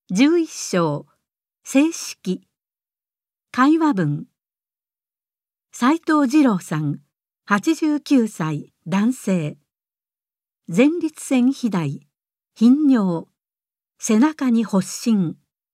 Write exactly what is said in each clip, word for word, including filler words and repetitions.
じゅういっ章正式会話文。斉藤二郎さん、はちじゅうきゅうさい、男性。前立腺肥大、頻尿、背中に発疹。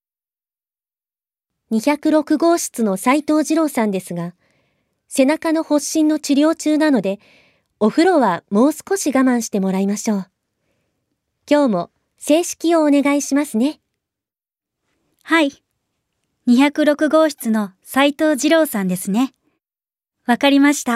にひゃくろくごうしつの斉藤二郎さんですが、背中の発疹の治療中なので、お風呂はもう少し我慢してもらいましょう。今日も正式をお願いしますね。 はい。にひゃくろくごうしつの斉藤二郎さんですね。わかりました。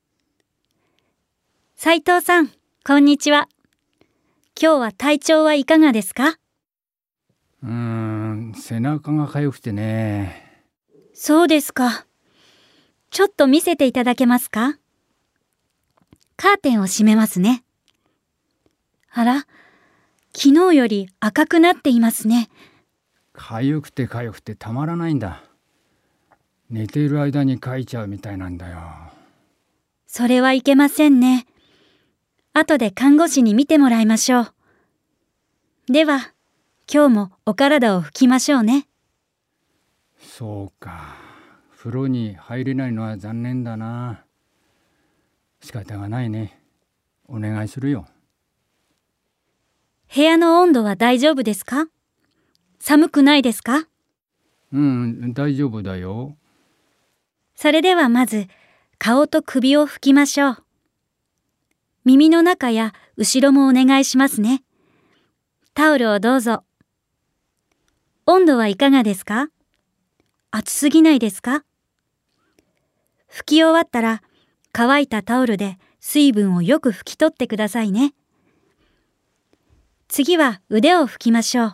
斉藤さん、こんにちは。今日は体調はいかがですか？ うーん、背中が痒くてね。 そうですか。ちょっと見せていただけますか？カーテンを閉めますね。あら、昨日より赤くなっていますね。 痒くて痒くてたまらないんだ。寝ている間にかいちゃうみたいなんだよ。 それはいけませんね。後で看護師に見てもらいましょう。では、今日もお体を拭きましょうね。 そうか。風呂に入れないのは残念だな。仕方がないね。お願いするよ。 部屋の温度は大丈夫ですか？寒くないですか？ うん、大丈夫だよ。 それではまず、顔と首を拭きましょう。耳の中や後ろもお願いしますね。タオルをどうぞ。温度はいかがですか？暑すぎないですか？拭き終わったら、乾いたタオルで水分をよく拭き取ってくださいね。次は腕を拭きましょう。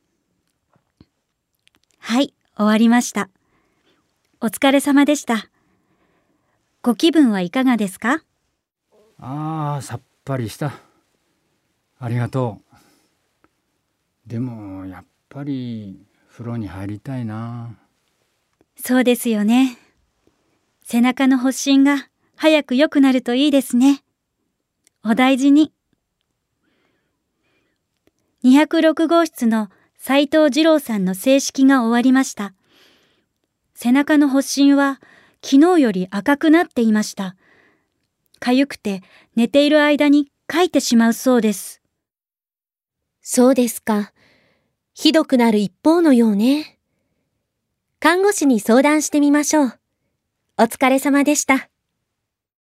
はい、終わりました。お疲れ様でした。ご気分はいかがですか？ ああ、さっぱりした。ありがとう。でも、やっぱり風呂に入りたいな。 そうですよね。背中の発疹が早く良くなるといいですね。お大事に。にひゃくろくごうしつの斉藤二郎さんの正式が終わりました。背中の発疹は昨日より赤くなっていました。痒くて寝ている間にかいてしまうそうです。 そうですか。ひどくなる一方のようね。看護師に相談してみましょう。お疲れ様でした。